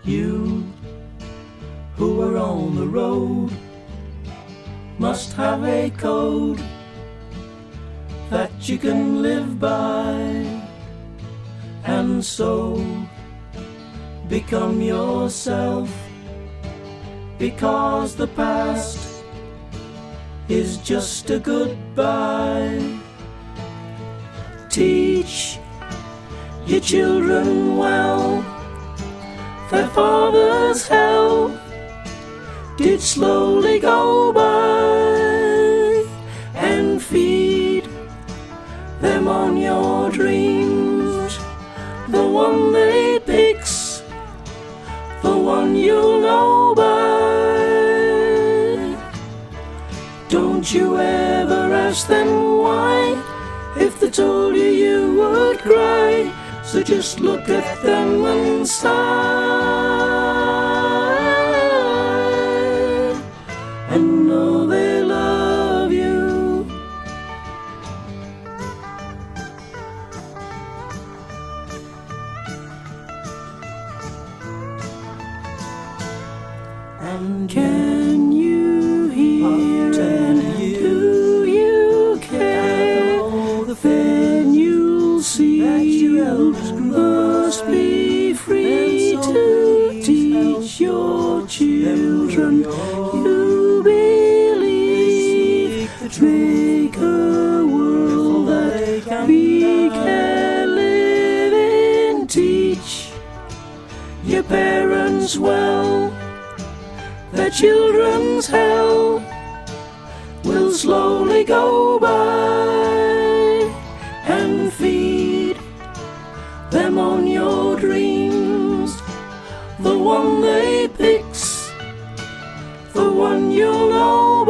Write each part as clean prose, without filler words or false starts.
You who are on the road must have a code that you can live by, and so become yourself, because the past is just a goodbye. Teach your children well, their father's hell did slowly go by, and feed them on your dreams, the one they picks, the one you'll know by. Don't you ever ask them why, if they told you you would cry. So just look at them and sigh, and know they love you. And can you hear, and do you care? Then you'll see that your elders must be free to teach your children. You believe, make a world that we can live in. Teach your parents well, their children's hell will slowly go by, and feed them on your dreams, the one they picks, the one you'll know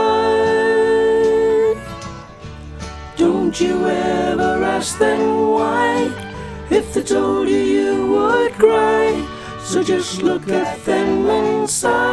by. Don't you ever ask them why, if they told you you would cry. So just look at them and sigh,